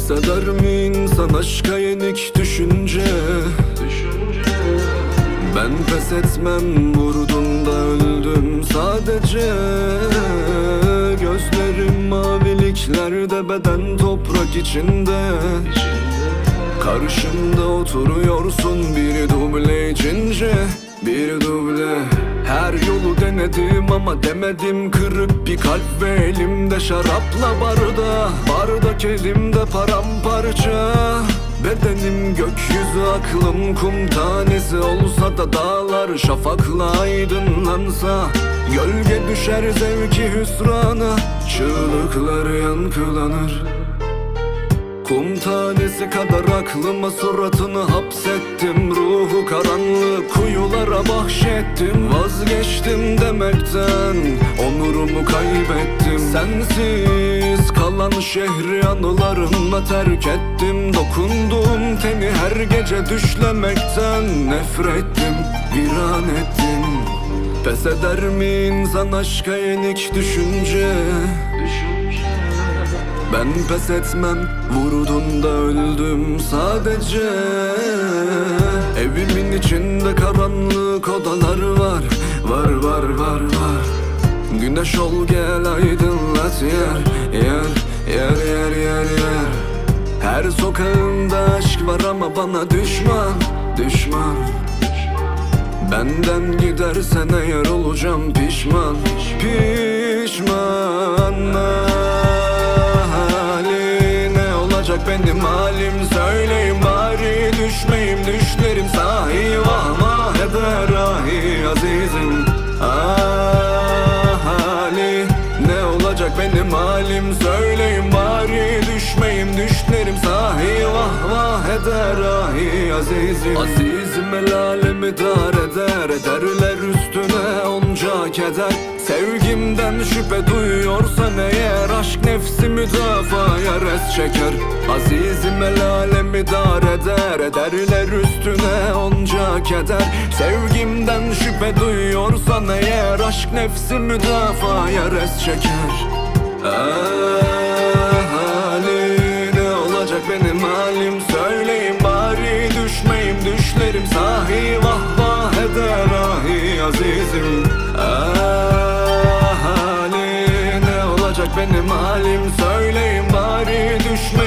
Pes eder mi insan aşka yenik düşünce? Ben pes etmem, vurdun da öldüm sadece. Gözlerim maviliklerde, beden toprak içinde. Karşımda oturuyorsun bir duble içince. Bir duble. Her yolu denedim ama demedim, kırık bir kalp ve elimde şarapla barda. Bardak elimde paramparça. Bedenim gökyüzü, aklım kum tanesi olsa da dağlar şafakla aydınlansa. Gölge düşer zevki hüsrana, çığlıklar yankılanır. Kum tanesi kadar aklıma suratını hapsettim. Ruhu karanlık kuyulara bahşettim. Vazgeçtim demekten, onurumu kaybettim. Sensiz kalan şehri anılarımla terk ettim. Dokunduğum teni her gece düşlemekten nefrettim, viran ettim. Pes eder mi insan aşka yenik düşünce? Ben pes etmem, vurdun da öldüm sadece. Evimin içinde karanlık odalar var. Var. Güneş ol gel aydınlat yer. Her sokağında aşk var ama bana düşman. Benden gidersen eğer olacağım pişman. Benim halim söyleyin bari, düşmeyim düşlerim sahi. Vah eder ahi azizim. Hali ne olacak benim halim söyleyin bari, düşmeyim düşlerim sahi. Vah eder ahi azizim. Azizim el alemi dar eder, ederler üstüne onca keder. Sevgimden şüphe duyuyorsan eğer, aşk nefsi müdafaya res çeker. Azizim el alemi dar eder, ederler üstüne onca keder. Sevgimden şüphe duyuyorsan eğer, aşk nefsi müdafaya res çeker. Hali ne olacak benim halim söyleyin bari, düşmeyim düşlerim sahi. Vah eder ahi azizim. Benim halim söyleyin bari, düşme